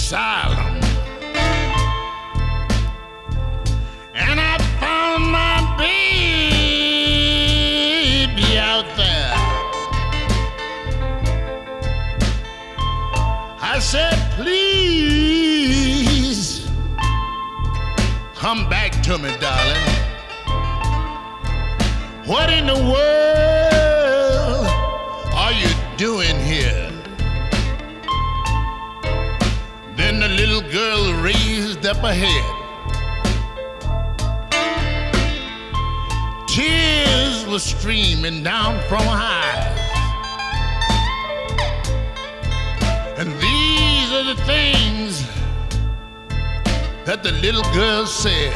asylum, and I found my baby out there. I said, please come back to me, darling. What in the world are you doing here? Then the little girl raised up her head. Tears were streaming down from her eyes. And these are the things that the little girl said.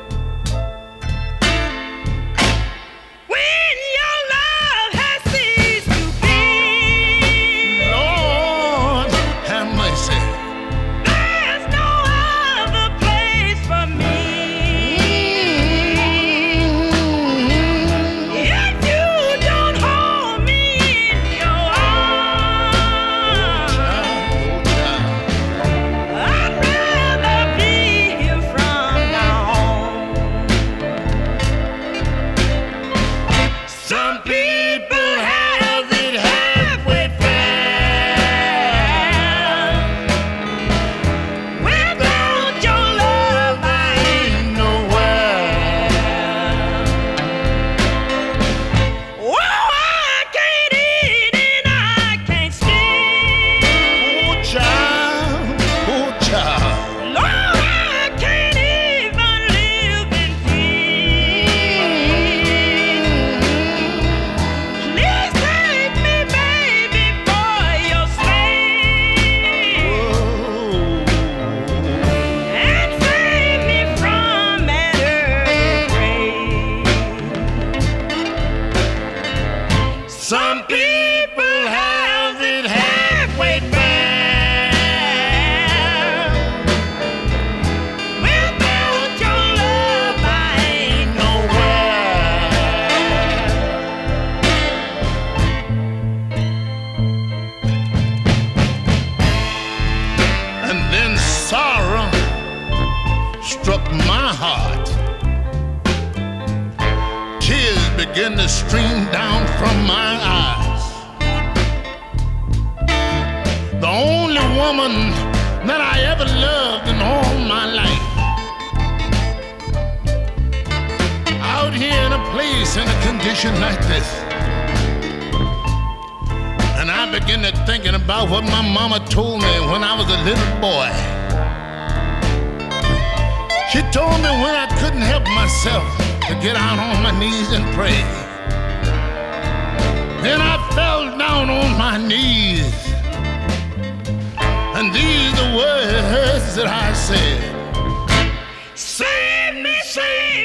Some people have it halfway found. Without your love, I ain't nowhere. And then sorrow struck my heart. Tears began to stream down from my eyes. The only woman that I ever loved in all my life, out here in a place in a condition like this. And I began to thinking about what my mama told me when I was a little boy. She told me when I couldn't help myself to get out on my knees and pray. Then I fell down on my knees, and these are the words that I said. Save me, save me.